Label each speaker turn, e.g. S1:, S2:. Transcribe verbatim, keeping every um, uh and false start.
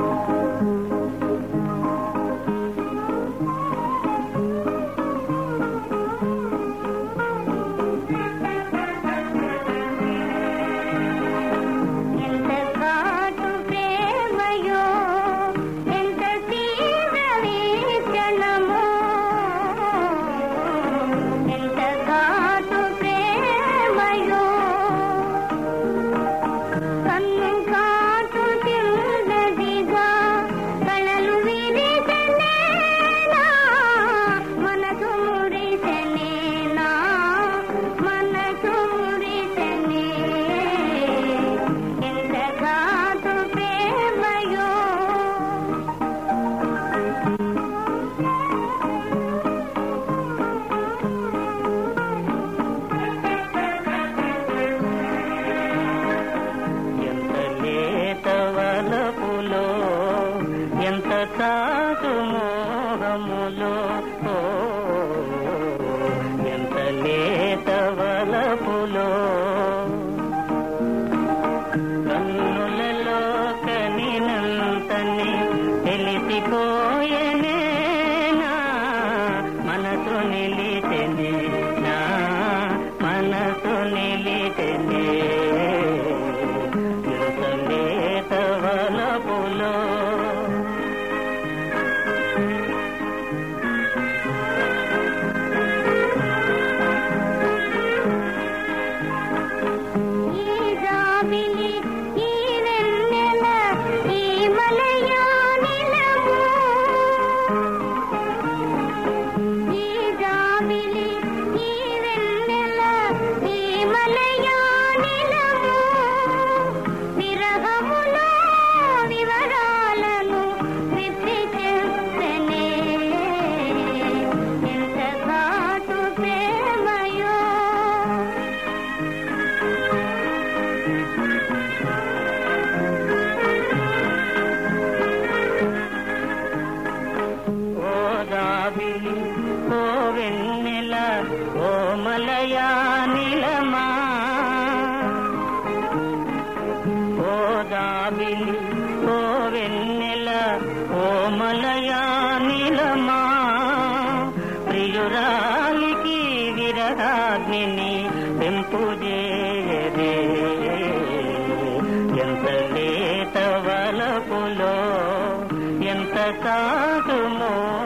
S1: ఎంత సాగు మోహములో ఎంత లేత వలపులో కన్నులలో కనినంతని తెలిసిపోయనే నా మనసు నిలిచెనే నా మనసు నిలిచెనే ఎంత లేత వలపులో ఓ వెన్నెల ఓ మలయా నీలమా ఓ దాబిలి ఓ వెన్నెల ఓ మలయా నీలమా ప్రియురాలికి విరహాగ్నిని పెంపుజేయదే ఎంత లేత వలపులో ఎంత సాగుమో